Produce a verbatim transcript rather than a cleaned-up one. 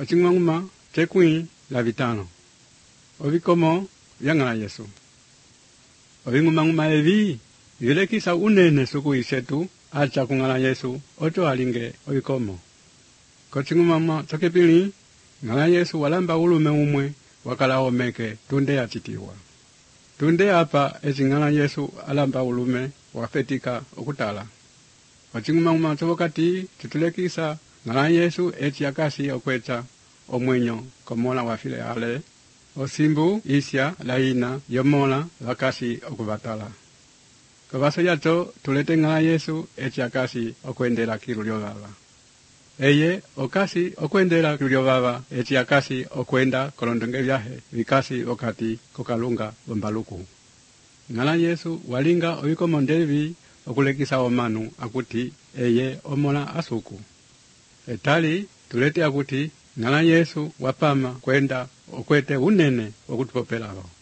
Ochingwanguma tekwi la vitano. Ovikomo yangala Yesu. Ovingumanguma evi yulekisa unene suku isetu acha kungala Yesu oto alinge ovikomo. Kochingumama tokepili ngala Yesu walamba ulume umwe wakala omeke tunde achitiwa. Tunde apa ezingala Yesu alamba ulume wafetika okutala. Ochingumanguma tokati tutulekisa ngala Yesu eti akasi okwecha omwenyo komola wafile ale osimbu isya laina yomola wakasi okubatala. Kabaso yato tulete ngala Yesu eti akasi okwendela kirulyo baba. Eye okasi okwendela kirulyo baba eti akasi okwenda kolondonge byahe vikasi okati kokalunga bombaluku. Ngala Yesu walinga ovikomo ndevi okulekisa omanu akuti eye omola asuku. Etali tulete akuti ngala Yesu wapama kwenda okwete unene okutupopelao.